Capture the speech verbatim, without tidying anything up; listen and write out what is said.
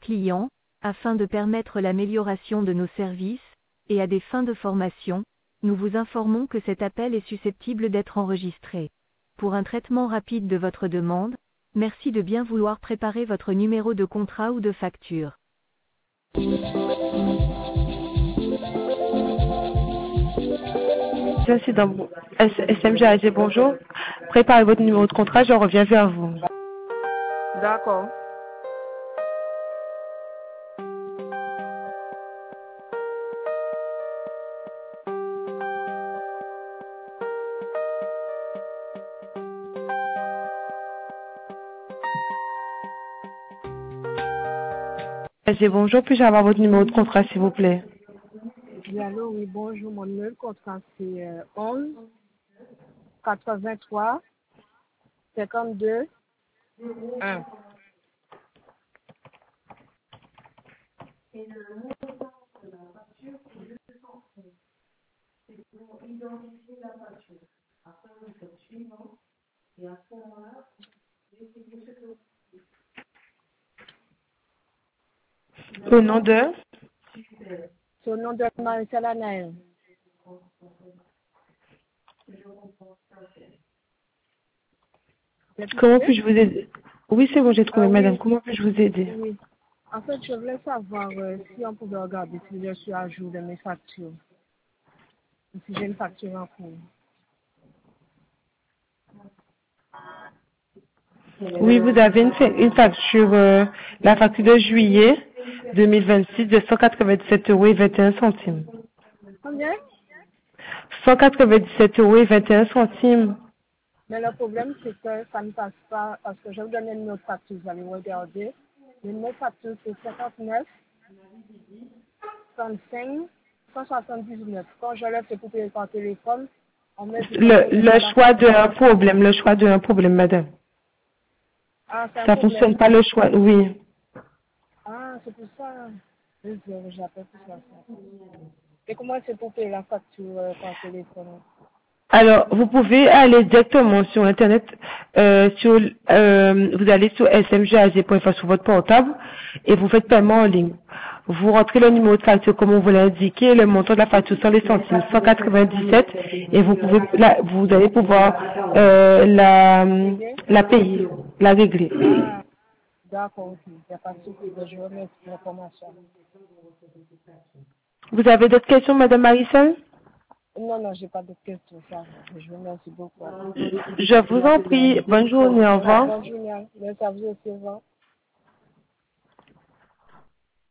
clients, afin de permettre l'amélioration de nos services, et à des fins de formation, nous vous informons que cet appel est susceptible d'être enregistré. Pour un traitement rapide de votre demande, merci de bien vouloir préparer votre numéro de contrat ou de facture. Ça, c'est dans S M G A G, bonjour. Préparez votre numéro de contrat, je reviens vers vous. D'accord. G, bonjour, puis-je avoir votre numéro de contrat, s'il vous plaît? Oui, allô, oui, bonjour, mon numéro de contrat, c'est euh, onze quatre-vingt-trois cinquante-deux un. Au nom de? C'est au nom de Marie-Celle Anaël. Comment puis-je vous aider? Oui, c'est bon, j'ai trouvé, Ah, madame. oui, Comment puis-je vous aider? oui. En fait, je voulais savoir euh, si on pouvait regarder si je suis à jour de mes factures. Ou si j'ai une facture en cours. Oui, vous avez une, fa- une facture, euh, la facture de juillet deux mille vingt-six de cent quatre-vingt-dix-sept euros et vingt et un centimes. Combien? cent quatre-vingt-dix-sept euros et vingt et un centimes. Mais le problème, c'est que ça ne passe pas, parce que je vous donne une autre facture, vous allez regarder. Le numéro de facture, c'est cinquante-neuf trente-cinq cent soixante-dix-neuf. Quand je lève, c'est pour payer par téléphone. On met dit qu'on Le, peut mettre le la choix facture. d'un problème, le choix d'un problème, madame. Ah, c'est un Ça fonctionne problème. pas le choix, oui. Ah, c'est pour ça. Oui, je- j'appelle pour ça. Et comment c'est pour payer la facture euh, par téléphone? Alors, vous pouvez aller directement sur Internet, euh, sur, euh, vous allez sur s m g a g point f r sur votre portable et vous faites paiement en ligne. Vous rentrez le numéro de facture comme on vous l'a indiqué, le montant de la facture sans les centimes, cent quatre-vingt-dix-sept, et vous pouvez, la, vous allez pouvoir euh, la, Régler? la payer, la régler. Ah, d'accord, ok. Il n'y a pas de souci. Je vous remercie pour l'information. Vous avez d'autres questions, Madame Marisol? Non, non, j'ai pas de questions. Ça va. Je vous remercie beaucoup. Je vous en prie. Bonne journée. Au revoir. Bonne journée. Merci à vous aussi. Au revoir.